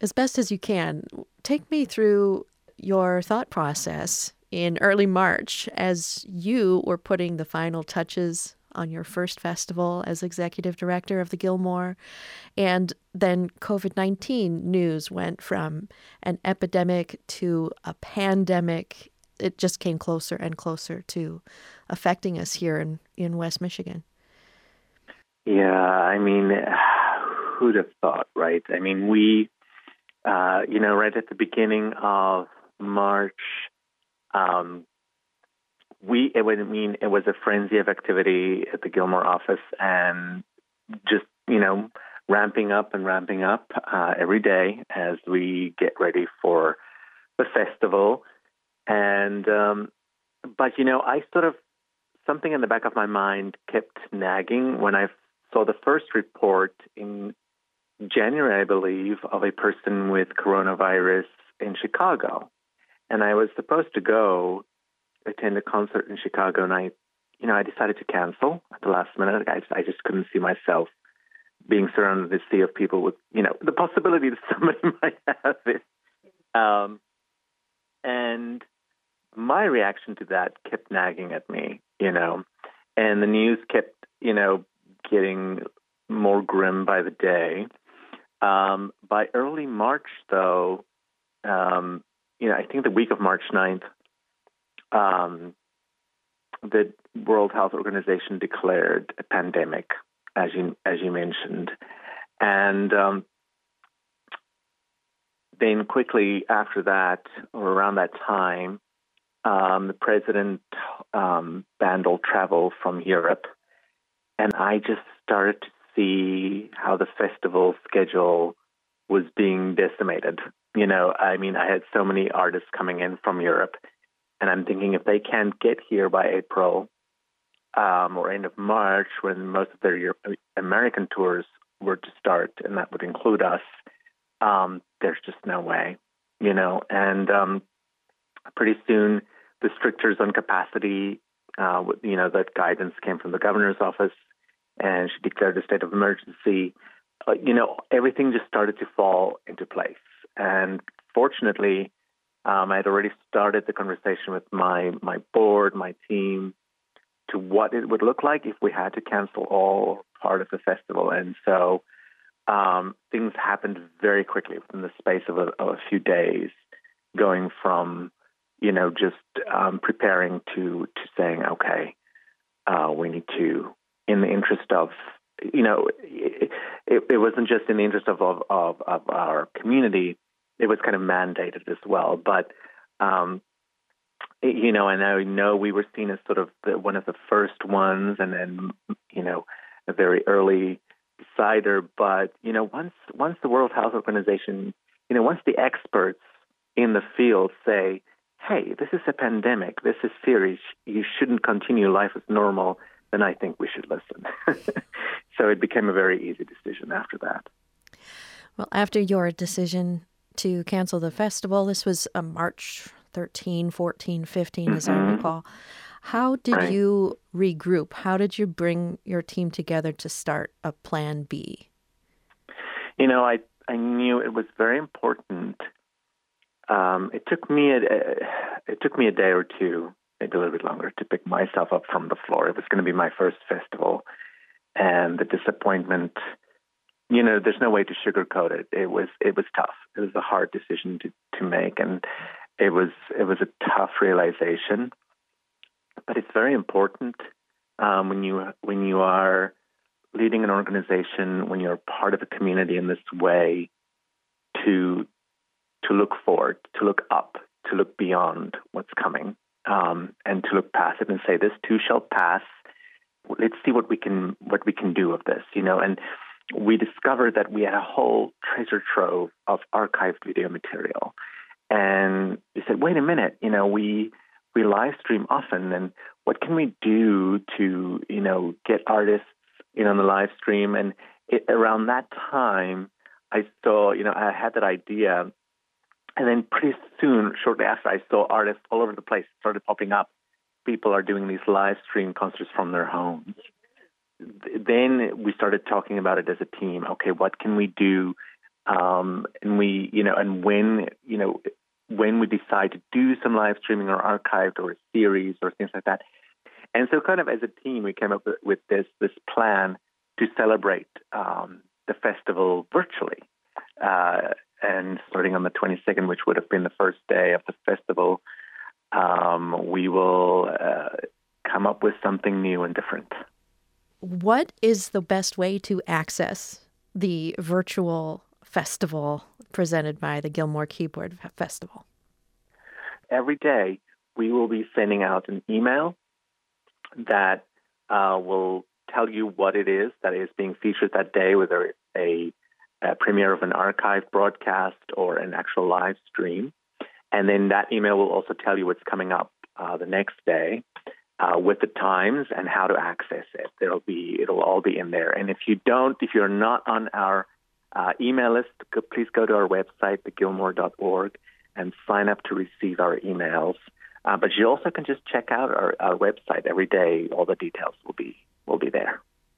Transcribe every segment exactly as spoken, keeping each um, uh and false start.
as best as you can, take me through your thought process in early March as you were putting the final touches on your first festival as executive director of the Gilmore. And then COVID nineteen news went from an epidemic to a pandemic. It just came closer and closer to affecting us here in, in West Michigan. Yeah, I mean, who'd have thought, right? I mean, we, uh, you know, right at the beginning of March, um, we, it would mean it was a frenzy of activity at the Gilmore office and just, you know, ramping up and ramping up uh, every day as we get ready for the festival. And, um, but, you know, I sort of, something in the back of my mind kept nagging when I saw the first report in January, I believe, of a person with coronavirus in Chicago. And I was supposed to go attend a concert in Chicago, and I, you know, I decided to cancel at the last minute. I just, I just couldn't see myself being surrounded with a sea of people with, you know, the possibility that somebody might have it. Um, and my reaction to that kept nagging at me, you know, and the news kept, you know, getting more grim by the day. Um, by early March, though, um, you know, I think the week of March ninth, um, the World Health Organization declared a pandemic, as you as you mentioned, and um, then quickly after that, or around that time, um, the president um, banned all travel from Europe, and I just started to see how the festival schedule was being decimated. You know, I mean, I had so many artists coming in from Europe, and I'm thinking if they can't get here by April um, or end of March, when most of their Euro- American tours were to start, and that would include us, um, there's just no way, you know. And um, pretty soon, the strictures on capacity, uh, you know, that guidance came from the governor's office, and she declared a state of emergency. Uh, you know, everything just started to fall into place. And fortunately, um, I had already started the conversation with my my board, my team, to what it would look like if we had to cancel all part of the festival. And so um, things happened very quickly within the space of a, of a few days, going from, you know, just um, preparing to, to saying, okay, uh, we need to, in the interest of, you know, it, it, it wasn't just in the interest of, of, of, of our community, it was kind of mandated as well. But, um, it, you know, and I know we were seen as sort of the, one of the first ones, and then, you know, a very early decider. But, you know, once once the World Health Organization, you know, once the experts in the field say, hey, this is a pandemic, this is serious, you shouldn't continue life as normal, then I think we should listen. So it became a very easy decision after that. Well, after your decision to cancel the festival, this was a March thirteenth, fourteenth, fifteenth, mm-hmm. as I recall. How did right. you regroup? How did you bring your team together to start a plan B? You know, I, I knew it was very important. Um, it took me a, it took me a day or two, maybe a little bit longer, to pick myself up from the floor. It was going to be my first festival, and the disappointment, you know, there's no way to sugarcoat it. It was it was tough. It was a hard decision to, to make, and it was it was a tough realization. But it's very important um, when you when you are leading an organization, when you're part of a community in this way, to to look forward, to look up, to look beyond what's coming, um, and to look past it and say, "This too shall pass. Let's see what we can what we can do of this." You know, and we discovered that we had a whole treasure trove of archived video material, and we said, "Wait a minute, you know, we we live stream often, and what can we do to, you know, get artists in on the live stream?" And it, around that time, I saw, you know, I had that idea. And then pretty soon, shortly after, I saw artists all over the place started popping up. People are doing these live stream concerts from their homes. Then we started talking about it as a team. Okay, what can we do Um, and we, you know, and when, you know, when we decide to do some live streaming or archived or a series or things like that. And so kind of as a team, we came up with, with this this plan to celebrate um, the festival virtually. Uh, and starting on the twenty-second, which would have been the first day of the festival, um, we will uh, come up with something new and different. What is the best way to access the virtual festival presented by the Gilmore Keyboard Festival? Every day, we will be sending out an email that uh, will tell you what it is that is being featured that day, whether it's a, a premiere of an archive broadcast or an actual live stream. And then that email will also tell you what's coming up uh, the next day uh, with the times and how to access it. There'll be, it'll all be in there. And if you don't, if you're not on our uh, email list, go, please go to our website, the gilmore dot org, and sign up to receive our emails. Uh, but you also can just check out our, our website every day. All the details will be will be there.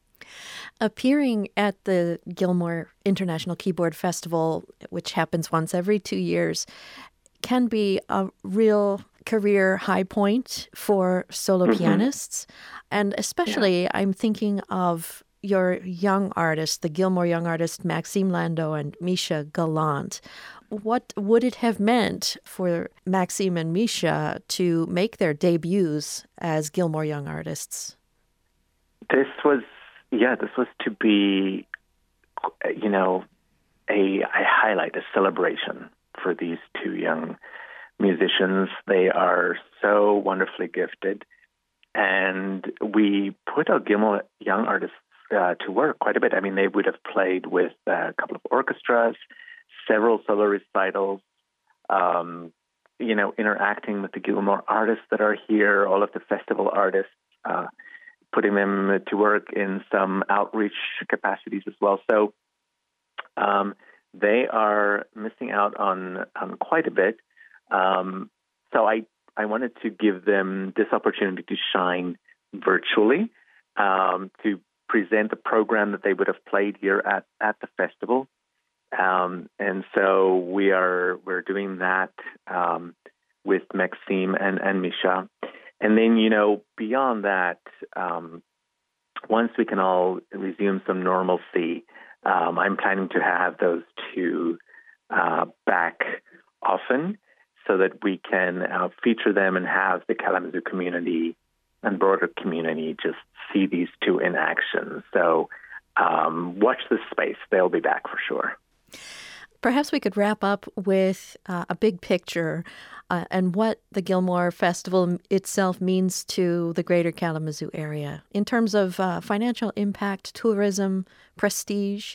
Appearing at the Gilmore International Keyboard Festival, which happens once every two years, can be a real career high point for solo mm-hmm. pianists. And especially, yeah. I'm thinking of your young artists, the Gilmore young artists, Maxime Landau and Misha Gallant. What would it have meant for Maxime and Misha to make their debuts as Gilmore young artists? This was, yeah, this was to be, you know, a, a highlight, a celebration for these two young musicians. They are so wonderfully gifted. And we put our Gilmore young artists uh, to work quite a bit. I mean, they would have played with a couple of orchestras, several solo recitals, um, you know, interacting with the Gilmore artists that are here, all of the festival artists, uh, putting them to work in some outreach capacities as well. So um, they are missing out on, on quite a bit. Um, so I, I wanted to give them this opportunity to shine virtually, um, to present the program that they would have played here at, at the festival. Um, and so we are we're doing that um, with Maxime and, and Misha. And then, you know, beyond that, um, once we can all resume some normalcy, um, I'm planning to have those two uh, back often so that we can uh, feature them and have the Kalamazoo community and broader community just see these two in action. So um, watch this space. They'll be back for sure. Perhaps we could wrap up with uh, a big picture uh, and what the Gilmore Festival itself means to the greater Kalamazoo area in terms of uh, financial impact, tourism, prestige.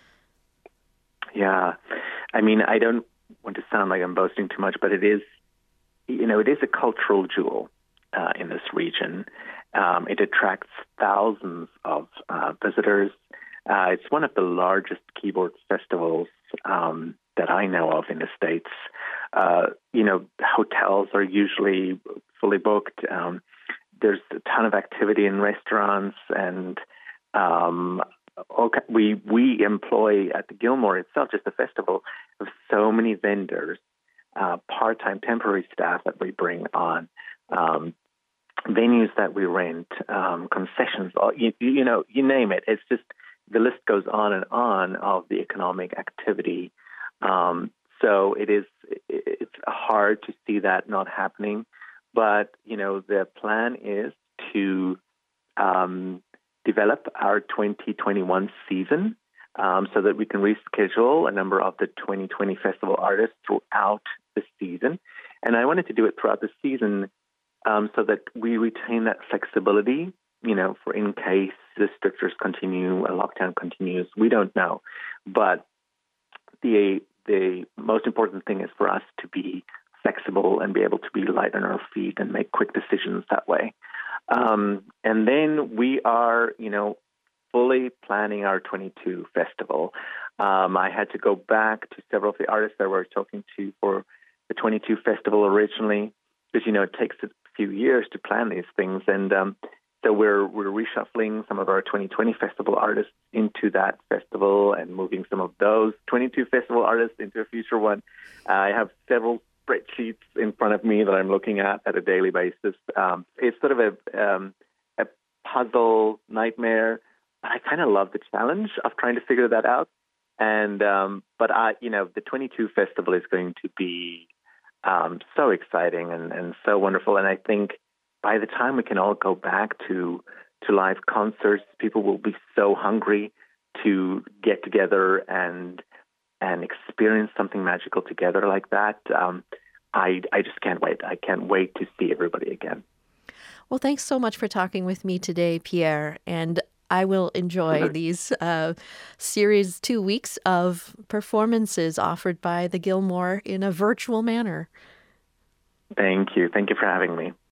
Yeah. I mean, I don't want to sound like I'm boasting too much, but it is, you know, it is a cultural jewel uh, in this region. Um, it attracts thousands of uh, visitors. Uh, it's one of the largest keyboard festivals um, that I know of in the States. Uh, you know, hotels are usually fully booked. Um, there's a ton of activity in restaurants, and um, okay, we we employ at the Gilmore itself, just the festival, of so many vendors, uh, part-time, temporary staff that we bring on. Um, venues that we rent, um, concessions, all, you, you know, you name it. It's just, the list goes on and on of the economic activity. Um, so it is, it's hard to see that not happening. But, you know, the plan is to um, develop our twenty twenty-one season um, so that we can reschedule a number of the twenty twenty festival artists throughout the season. And I wanted to do it throughout the season Um, so that we retain that flexibility, you know, for in case the strictures continue, a lockdown continues, we don't know. But the the most important thing is for us to be flexible and be able to be light on our feet and make quick decisions that way. Um, and then we are, you know, fully planning our twenty-two festival. Um, I had to go back to several of the artists that we were talking to for the twenty-two festival originally, because, you know, it takes a few years to plan these things. And um, So we're we're reshuffling some of our twenty twenty festival artists into that festival and moving some of those twenty-two festival artists into a future one. Uh, I have several spreadsheets in front of me that I'm looking at at a daily basis. Um, it's sort of a um, a puzzle nightmare, but I kind of love the challenge of trying to figure that out. And um, but I, you know, the twenty-two festival is going to be um, so exciting and, and so wonderful. And I think by the time we can all go back to to live concerts, people will be so hungry to get together and and experience something magical together like that. Um, I I just can't wait. I can't wait to see everybody again. Well, thanks so much for talking with me today, Pierre. And I will enjoy these uh, series two weeks of performances offered by the Gilmore in a virtual manner. Thank you. Thank you for having me.